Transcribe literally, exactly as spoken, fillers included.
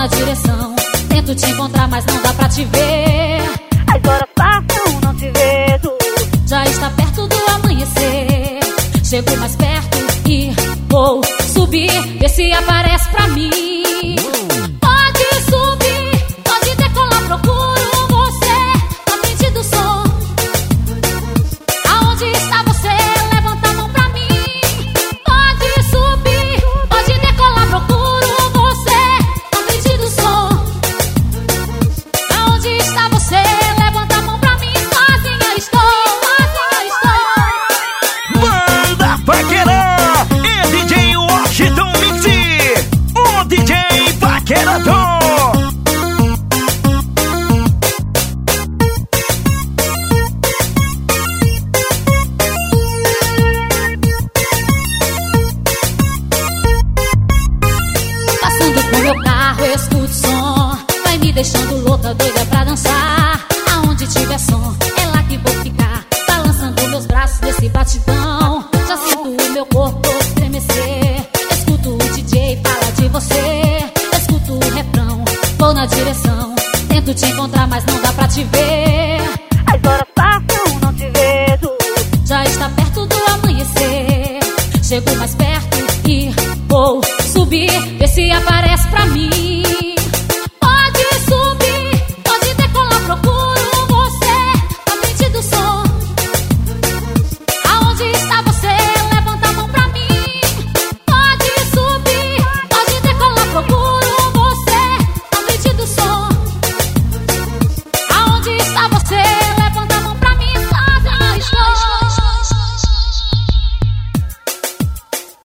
na direção, tento te encontrar, mas não dá pra te ver. As horas passam, não te vejo. Já está perto do amanhecer. Chego mais perto e vou subir, vê se aparece pra mim. Pode subir, pode decolar, procuro você na frente do som. Aonde está você? Levanta a mão pra mim. Pode subir, pode decolar, procuro você na frente do som. Aonde está você? Levanta a mão pra mim. Sozinha estou, sozinha estou. Manda Paquerá e D J Washington Mix, o D J Paquerador. Passando com meu carro, eu escuto som. Vai me deixando louca, doida pra dançar. Aonde tiver som, é lá que vou ficar. Balançando meus braços nesse batidão. Já sinto o meu corpo estremecer. Escuto o D J fala de você. Escuto o refrão, vou na direção. Tento te encontrar, mas não dá pra te ver. As horas passam, não te vejo. Já está perto do amanhecer. Chego mais perto e vou subir, vê se aparece pra mim.